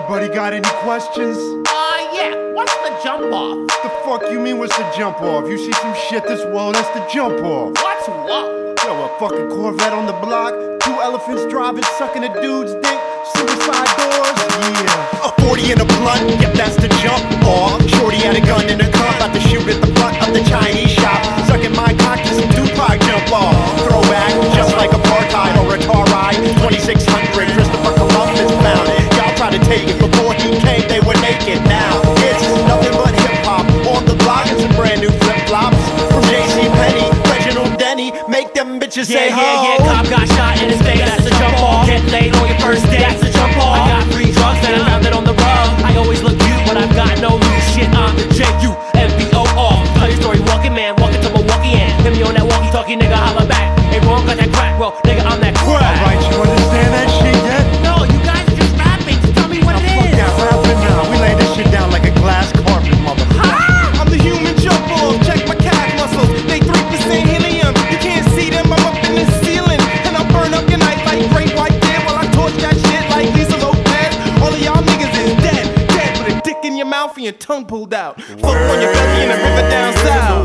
Anybody got any questions? Yeah, what's the jump off? The fuck you mean what's the jump off? You see some shit this world, that's the jump off. What's what? Yo, a fucking Corvette on the block, 2 elephants driving, sucking a dude's dick, suicide doors, yeah. A 40 in a blunt, yep, that's the jump off. Shorty had a gun in her cup, about to shoot at the front of the Chinese shop. Sucking my cock to some Tupac jump off. Throwback, just like apartheid or a car ride. 2600, Christopher Columbus found it. Y'all tried to take it before he came, they were naked. Now it's nothing but hip hop on the block and some brand new flip flops from J.C. Penney, Reginald Denny. Make them bitches say ho. Yeah, cop got shot in his face, that's a jump off. Get laid on your first date, that's a jump off. I got free drugs and I found it on the rug. I always look cute, but I've got no loose shit. I'm the J-U-M-B-O-R. Tell your story, walking man, walking to Milwaukee and hit me on that walkie-talkie, nigga, holla back. Hey, wrong, got that crack, well, nigga, I'm that crack. Alright, you understand that shit yet? No, you guys are just rapping. Just tell me what it Fuck is. that rapping now. We lay this shit down like a glass carpet, motherfucker. I'm the human jump off, check my calf muscles. They 3% helium, you can't see them, I'm up in the ceiling. And I burn up your night like great white dead while I torch that shit like Lisa Lopez. All of y'all niggas is dead, dead with a dick in your mouth and your tongue pulled out. Float on your belly in a river down south.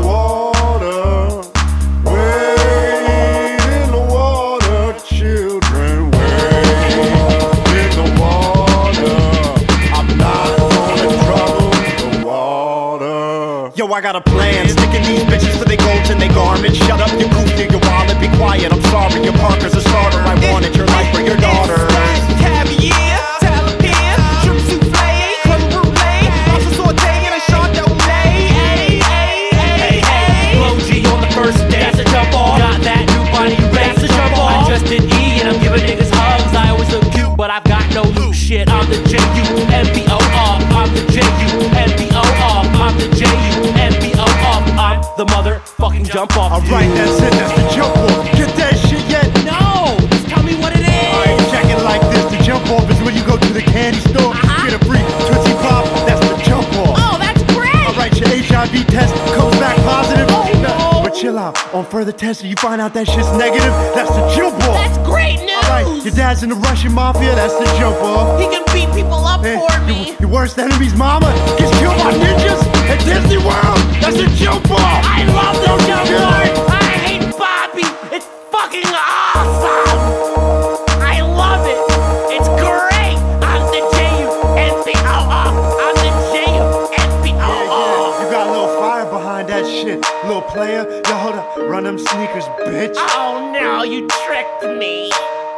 Wade in the water, children, wade in the water. I'm not gonna trouble the water. Yo, I got a plan, sticking these bitches to their golds and their garments. Shut up, you goofy, your wallet, be quiet. I'm sorry, your Parker's a starter. I wanted your life for your daughter. Caviar, Taliban, shrimp souffle, creme brulee, lobster saute and a chardonnay. Blow G on the first day, that's a jump off. Got that new body, that's a jump off. I just did E and I'm giving niggas hugs. I always look cute, but I've got no loose shit. I'm the J-U-M-B-O-R. I'm the J-U-M-B-O-R. I'm the J-U-M-B-O-R. I'm the motherfucking jump off. Alright, that's it, that's the jump off. Get that shit yet? No, just tell me what it Alright, is. check it like this. The jump off is when you go to the candy store, get a free Tootsie Pop. That's the jump off. Oh, that's great. Alright, your HIV test comes back positive. Oh, no. But chill out. On further testing, you find out that shit's negative. That's the jump off. That's great news. Alright, your dad's in the Russian mafia. That's the jump off. He can beat people up Eh, for me. Your worst enemy's mama gets killed by ninjas at Disney World. That's the jump off. I love the jump Yeah. off. I hate Bobby. It's fucking awesome. I love it. It's great. I'm the J-U-M-B-O-R. I'm the J-U-M-B-O-R. You got a little fire behind that shit, little player. Yo, hold up, run them sneakers, bitch. Oh no, you tricked me.